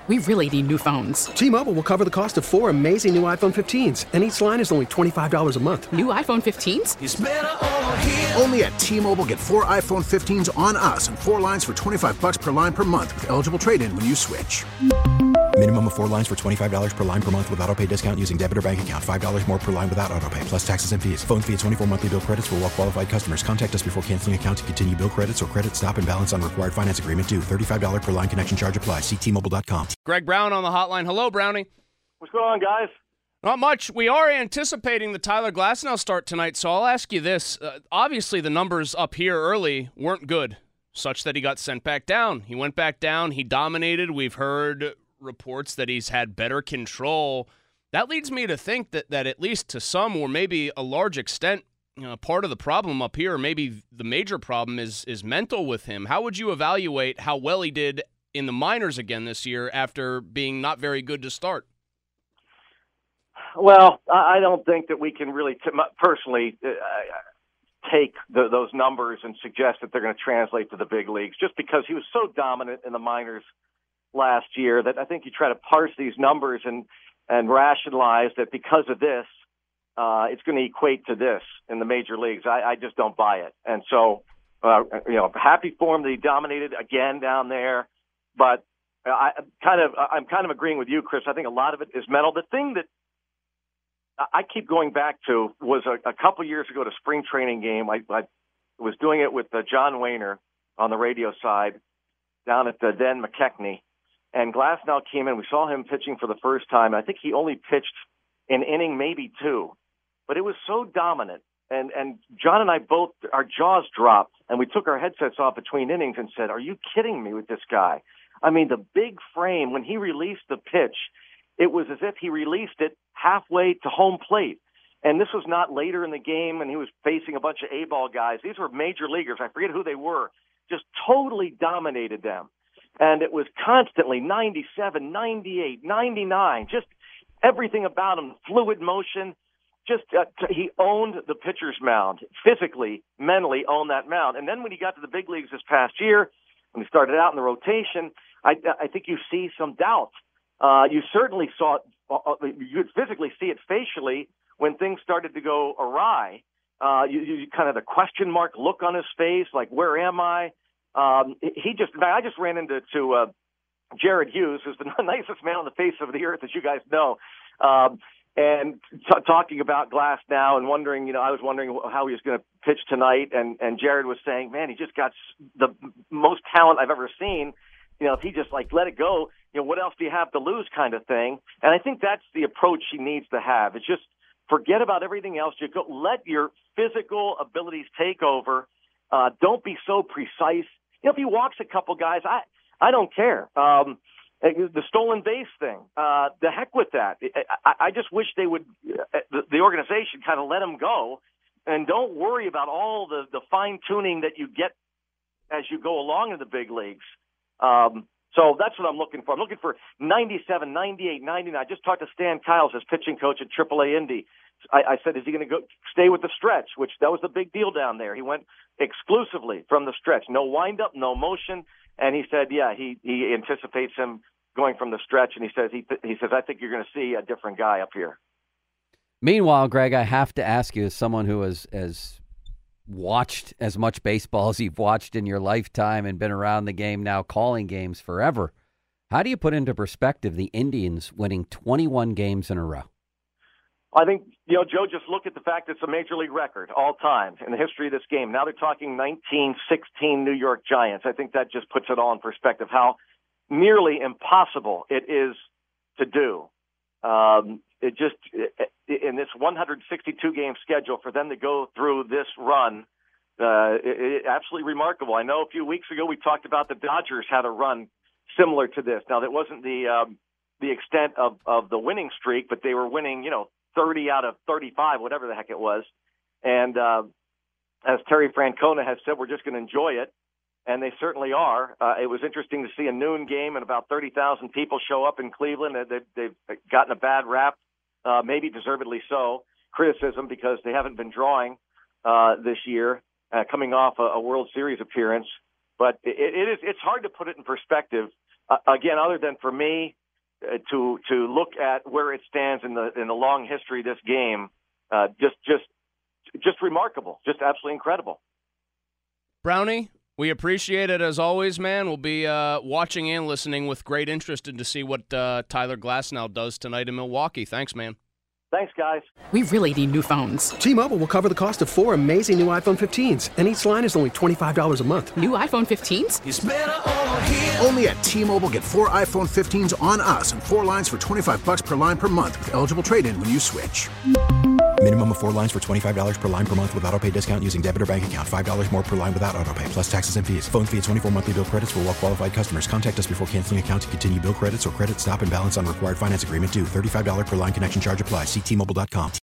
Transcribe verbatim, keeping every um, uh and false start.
We really need new phones. T-Mobile will cover the cost of four amazing new iPhone fifteens, and each line is only twenty-five dollars a month. New iPhone fifteens? It's better over here. Only at T-Mobile, get four iPhone fifteens on us and four lines for twenty-five dollars per line per month with eligible trade-in when you switch. Minimum of four lines for twenty-five dollars per line per month with autopay discount using debit or bank account. five dollars more per line without autopay, plus taxes and fees. Phone fee at twenty-four monthly bill credits for well-qualified customers. Contact us before canceling account to continue bill credits or credit stop and balance on required finance agreement due. thirty-five dollars per line connection charge applies. See T Mobile dot com. Greg Brown on the hotline. Hello, Brownie. What's going on, guys? Not much. We are anticipating the Tyler Glasnow start tonight, so I'll ask you this. Uh, obviously, the numbers up here early weren't good, such that he got sent back down. He went back down. He dominated. We've heard reports that he's had better control. That leads me to think that, that at least to some, or maybe a large extent, you know, part of the problem up here, maybe the major problem is is mental with him. How would you evaluate how well he did in the minors again this year after being not very good to start? Well, I don't think that we can really, t- personally, uh, take the, those numbers and suggest that they're going to translate to the big leagues, just because he was so dominant in the minors last year that I think you try to parse these numbers and, and rationalize that because of this, uh, it's going to equate to this in the major leagues. I, I just don't buy it. And so, uh, you know, happy for him that he dominated again down there, but I kind of, I'm kind of agreeing with you, Chris. I think a lot of it is mental. The thing that I keep going back to was a, a couple years ago at a spring training game. I, I was doing it with uh, John Wayner on the radio side down at the then McKechnie. And Glasnow came in. We saw him pitching for the first time. I think he only pitched an inning, maybe two. But it was so dominant. And, and John and I both, our jaws dropped. And we took our headsets off between innings and said, are you kidding me with this guy? I mean, the big frame, when he released the pitch, it was as if he released it halfway to home plate. And this was not later in the game and he was facing a bunch of A-ball guys. These were major leaguers. I forget who they were. Just totally dominated them. And it was constantly ninety-seven, ninety-eight, ninety-nine, just everything about him, fluid motion. Just uh, t- he owned the pitcher's mound, physically, mentally owned that mound. And then when he got to the big leagues this past year, when he started out in the rotation, I, I think you see some doubt. Uh, you certainly saw it, uh, you could physically see it facially when things started to go awry. Uh, you, you kind of the question mark look on his face, like, where am I? Um, he just, I just ran into to, uh, Jared Hughes, who's the nicest man on the face of the earth, as you guys know. Um, and t- talking about Glasnow and wondering, you know, I was wondering how he was going to pitch tonight. And, and Jared was saying, man, he just got the most talent I've ever seen. You know, if he just like let it go, you know, what else do you have to lose kind of thing. And I think that's the approach he needs to have. It's just forget about everything else. You go, let your physical abilities take over. Uh, don't be so precise. You know, if he walks a couple guys, I, I don't care. Um, the stolen base thing, uh, the heck with that. I, I just wish they would, uh, the, the organization kind of let him go and don't worry about all the, the fine tuning that you get as you go along in the big leagues. Um, so that's what I'm looking for. I'm looking for ninety-seven, ninety-eight, ninety-nine. I just talked to Stan Kiles, his pitching coach at triple A Indy. I, I said, is he going to go stay with the stretch, which that was the big deal down there. He went exclusively from the stretch, no windup, no motion. And he said, yeah, he, he anticipates him going from the stretch. And he says, he, he says, I think you're going to see a different guy up here. Meanwhile, Greg, I have to ask you, as someone who has, has watched as much baseball as you've watched in your lifetime and been around the game now, calling games forever, how do you put into perspective the Indians winning twenty-one games in a row? I think, you know, Joe, just look at the fact it's a major league record all time in the history of this game. Now they're talking nineteen sixteen New York Giants. I think that just puts it all in perspective, how nearly impossible it is to do. Um, it just, in this one hundred sixty-two game schedule, for them to go through this run, uh, it, it, absolutely remarkable. I know a few weeks ago we talked about the Dodgers had a run similar to this. Now that wasn't the, um, the extent of, of the winning streak, but they were winning, you know, thirty out of thirty-five, whatever the heck it was. And uh, as Terry Francona has said, we're just going to enjoy it. And they certainly are. Uh, it was interesting to see a noon game and about thirty thousand people show up in Cleveland. They, they've gotten a bad rap, uh, maybe deservedly so, criticism because they haven't been drawing uh, this year, uh, coming off a, a World Series appearance. But it, it is, it's hard to put it in perspective uh, again, other than for me uh, to to look at where it stands in the in the long history of this game, uh, just just just remarkable, just absolutely incredible. Brownie, we appreciate it as always, man. We'll be uh, watching and listening with great interest and to see what uh, Tyler Glasnow does tonight in Milwaukee. Thanks, man. Thanks, guys. We really need new phones. T-Mobile will cover the cost of four amazing new iPhone fifteens, and each line is only twenty-five dollars a month. New iPhone fifteens? It's better over here. Only at T-Mobile, get four iPhone fifteens on us and four lines for twenty-five bucks per line per month with eligible trade-in when you switch. Minimum of four lines for twenty-five dollars per line per month with autopay discount using debit or bank account. five dollars more per line without autopay, plus taxes and fees. Phone fee at twenty-four monthly bill credits for well-qualified customers. Contact us before canceling account to continue bill credits or credit stop and balance on required finance agreement due. thirty-five dollars per line connection charge applies. See T Mobile dot com.